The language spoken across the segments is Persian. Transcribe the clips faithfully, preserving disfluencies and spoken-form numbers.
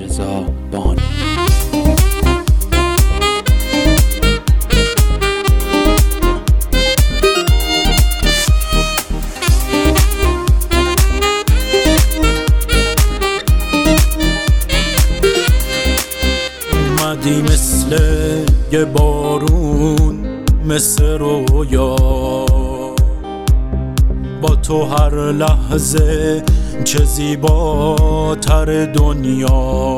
رضا بانی. اومدی مثل یه بارون، مثل رویا، با تو هر لحظه چه زیباتر دنیا.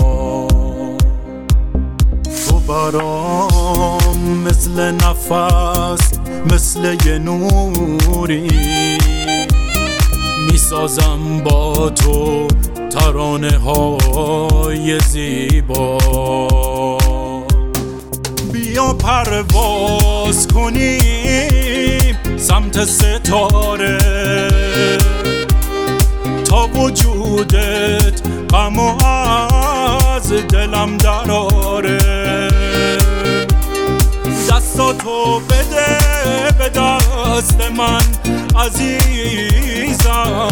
تو برام مثل نفس، مثل یه نوری، میسازم با تو ترانه های زیبا. بیا پرواز کنیم سمت ستاره، تا وجودت غم و از دلم دراره. دستاتو بده به دست من عزیزم،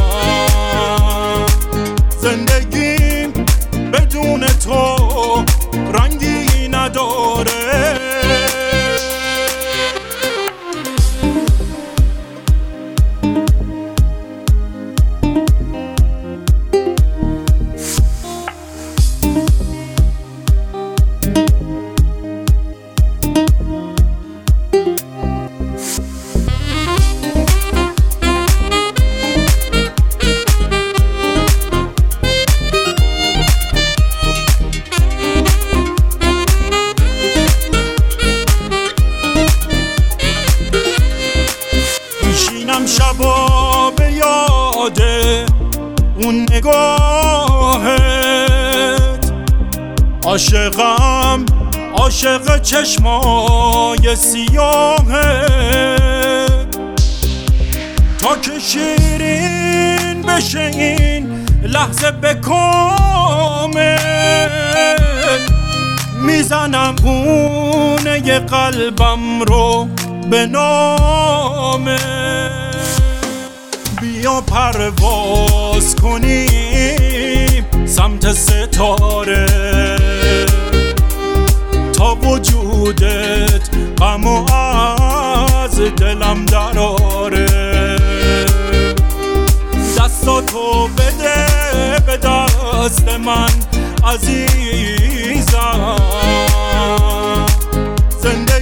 زندگیم بدون تو رنگی نداره. شبا به یاد اون نگاهت، عاشقم عاشق چشمای سیاهت. تا که شیرین بشه این لحظه به کامل، میزنم خونه قلبم رو به نامه. بیا پرواز کنیم سمت ستاره، تا وجودت غم و از دلم دراره. دستاتو بده به دست من عزیزم، زندگی